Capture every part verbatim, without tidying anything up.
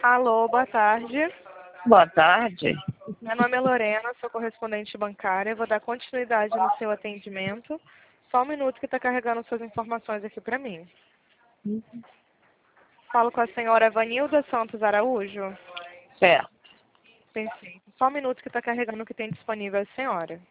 Alô, boa tarde. Boa tarde. Meu nome é Lorena, sou correspondente bancária. Vou dar continuidade no seu atendimento. Só um minuto que está carregando suas informações aqui para mim. Falo com a senhora Vanilda Santos Araújo. Certo. Perfeito. Só um minuto que está carregando o que tem disponível a senhora.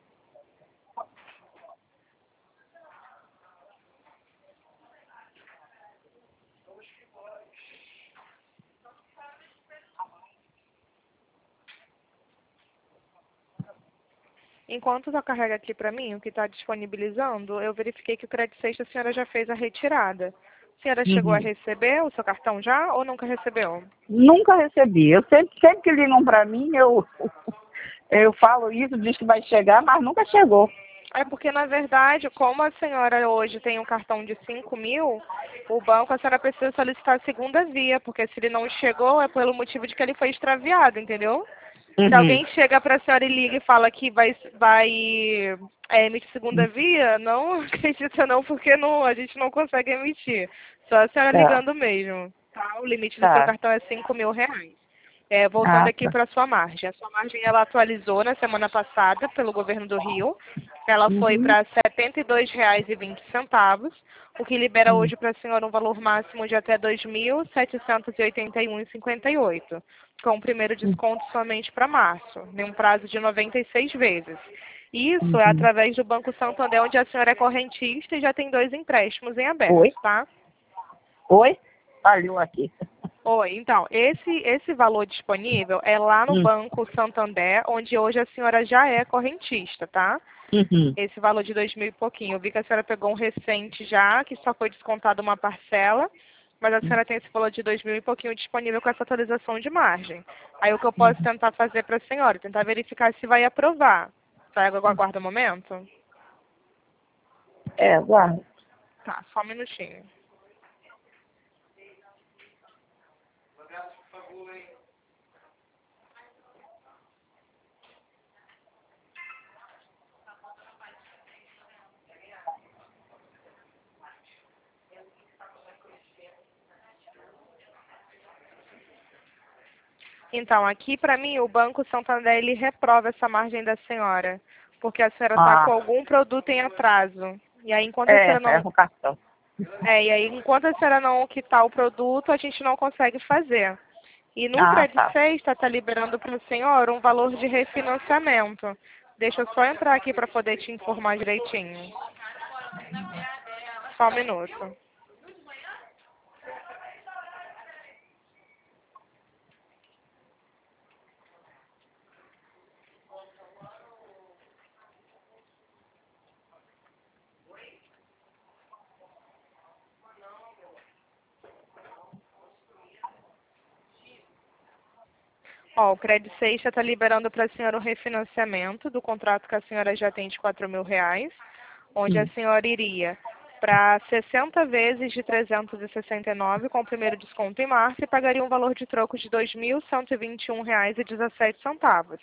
Enquanto só carrega aqui para mim o que está disponibilizando, eu verifiquei que o Credit Sexta a senhora já fez a retirada. A senhora chegou a Uhum. receber o seu cartão já ou nunca recebeu? Nunca recebi. Eu sempre, sempre que ligam para mim, eu, eu falo isso, diz que vai chegar, mas nunca chegou. É porque, na verdade, como a senhora hoje tem um cartão de cinco mil, o banco, a senhora precisa solicitar a segunda via, porque se ele não chegou é pelo motivo de que ele foi extraviado, entendeu? Se Uhum. alguém chega para a senhora e liga e fala que vai, vai é, emitir segunda via, não acredita não, porque não, a gente não consegue emitir. Só a senhora Tá, ligando mesmo, tá? O limite do seu tá. cartão é cinco mil reais. É, voltando Ah, aqui tá. para a sua margem. A sua margem ela atualizou na semana passada pelo governo do Rio. Ela foi Uhum. para setenta e dois reais e vinte centavos, o que libera Uhum. hoje para a senhora um valor máximo de até dois mil setecentos e oitenta e um reais e cinquenta e oito centavos, com o primeiro desconto somente para março, em um prazo de noventa e seis vezes. Isso é Uhum. através do Banco Santander, onde a senhora é correntista e já tem dois empréstimos em Oi? aberto, tá? Oi? Falhou aqui. Oi, então, esse, esse valor disponível é lá no Hum. Banco Santander, onde hoje a senhora já é correntista, tá? Uhum. Esse valor de dois mil e pouquinho. Eu vi que a senhora pegou um recente já, que só foi descontado uma parcela, mas a senhora tem esse valor de dois mil e pouquinho disponível com essa atualização de margem. Aí o que eu posso tentar fazer para a senhora? Tentar verificar se vai aprovar. Tá, aguarda um momento? É, guarda. Tá, só um minutinho. Então, aqui para mim, o Banco Santander, ele reprova essa margem da senhora, porque a senhora está com Ah, algum produto em atraso. E aí, enquanto a é, senhora é não... o cartão. É, e aí, enquanto a senhora não quitar o produto, a gente não consegue fazer. E no Ah, Credit tá. Sexta está liberando para o senhor um valor de refinanciamento. Deixa eu só entrar aqui para poder te informar direitinho. Só um minuto. Ó, o Credit Sexta está liberando para a senhora o refinanciamento do contrato que a senhora já tem de quatro mil reais, onde a Hum. senhora iria para sessenta vezes de trezentos e sessenta e nove com o primeiro desconto em março e pagaria um valor de troco de dois mil cento e vinte e um reais e dezessete centavos.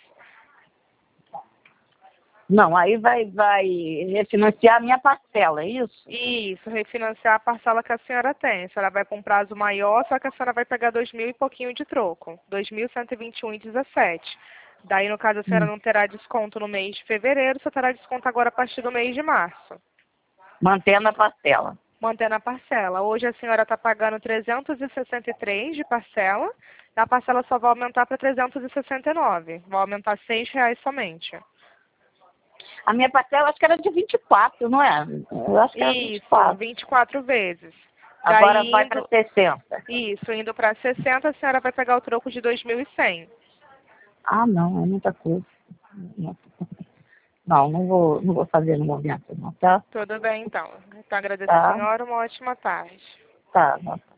Não, aí vai, vai refinanciar a minha parcela, é isso? Isso, refinanciar a parcela que a senhora tem. A senhora vai para um prazo maior, só que a senhora vai pegar dois mil e pouquinho de troco. dois mil cento e vinte e um reais e dezessete centavos. Daí, no caso, a senhora Hum. não terá desconto no mês de fevereiro, só terá desconto agora a partir do mês de março. Mantendo a parcela. Mantendo a parcela. Hoje a senhora está pagando trezentos e sessenta e três de parcela, e a parcela só vai aumentar para trezentos e sessenta e nove. Vai aumentar seis reais somente. A minha parcela acho que era de vinte e quatro, não é? Eu acho que era vinte e Isso, quatro. vinte e quatro vezes. Agora Daí, vai para indo, sessenta. isso, indo para sessenta, a senhora vai pegar o troco de dois mil e cem. Ah, não, é muita coisa. Não, não vou, não vou fazer no momento, não, tá? Tudo bem, então. Então, agradeço a Tá, senhora. Uma ótima tarde. tá. Não.